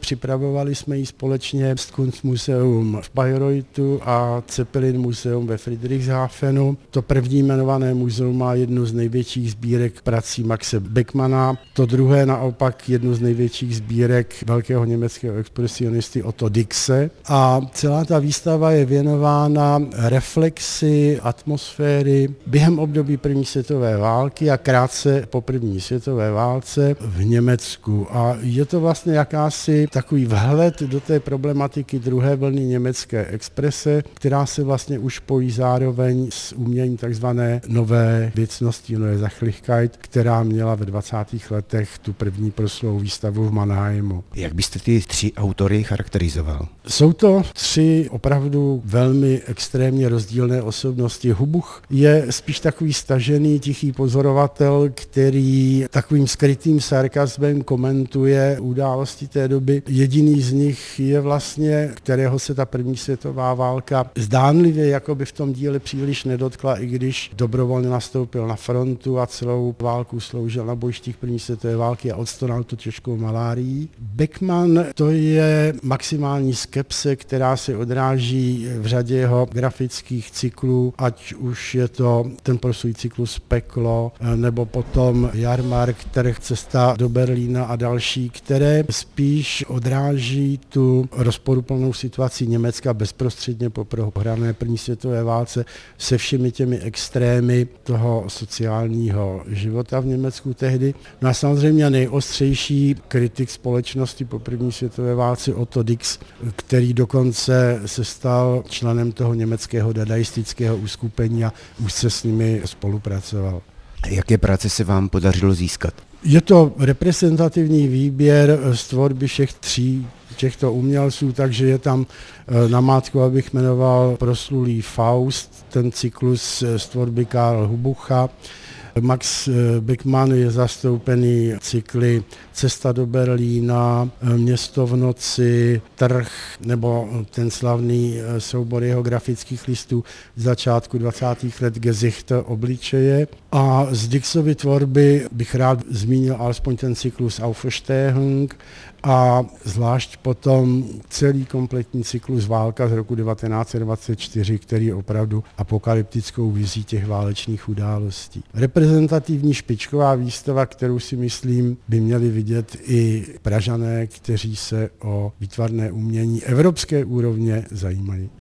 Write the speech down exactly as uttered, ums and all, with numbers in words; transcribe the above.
připravovali jsme ji společně s Kunstmuseum v Bayreuthu a Zeppelin muzeum ve Friedrichshafenu. To první jmenované muzeum má jednu z největších sbírek prací Maxe Beckmanna, to druhé naopak jednu z největších sbírek velkého německého expresionisty Otto Dixe. A celá ta výstava je věnována reflexi atmosféry během období první světové války a krátce po první světové válce v Německu. A je to vlastně jakási takový vhled do té problematiky druhé vlny německé exprese, která se vlastně už pojí zároveň s uměním takzvané nové věcnosti, nové Sachlichkeit, která měla ve dvacátých letech tu první proslou výstavu v Mannheimu. Jak byste ty tři autory charakterizoval? Jsou to tři opravdu velmi extrémně rozdílné osobnosti. Hubuch je spíš takový stažený, tichý pozorovatel, který takovým skrytým sarkazmem komentuje události té doby. Jediný z nich je vlastně, kterého se ta první světová válka zdánlivě jakoby v tom díle příliš nedotkla, i když dobrovolně nastoupil na frontu a celou válku sloužil na bojištích první světové války a odstonal tu těžkou malárií. Beckmann to je maximální skepse, která se odráží v řadě jeho grafických cyklů, ať už je to ten proslulý cyklus Peklo, nebo potom Jarmark, trh, cesta do Berlína a další, které spíš odráží tu rozporuplnou situaci Německa bezprostředně po prohrané první světové válce se všemi těmi extrémy toho sociálního života v Německu tehdy. No a samozřejmě nejostřejší kritik společnosti po první světové válce Otto Dix, který dokonce se stal členem toho německého dadaistického uskupení a už se s nimi spolupracoval. Jaké práce se vám podařilo získat? Je to reprezentativní výběr z tvorby všech tří těchto umělců, takže je tam namátkou, abych jmenoval proslulý Faust, ten cyklus z tvorby Karla Hubucha. Max Beckmann je zastoupený cykly Cesta do Berlína, Město v noci, Trh nebo ten slavný soubor jeho grafických listů z začátku dvacátých let Gesichter, obličeje. A z Dixovy tvorby bych rád zmínil alespoň ten cyklus Auferstehung a zvlášť potom celý kompletní cyklus Válka z roku devatenáct set dvacet čtyři, který je opravdu apokalyptickou vizí těch válečných událostí. Reprezentativní špičková výstava, kterou si myslím by měli vidět i Pražané, kteří se o výtvarné umění evropské úrovně zajímají.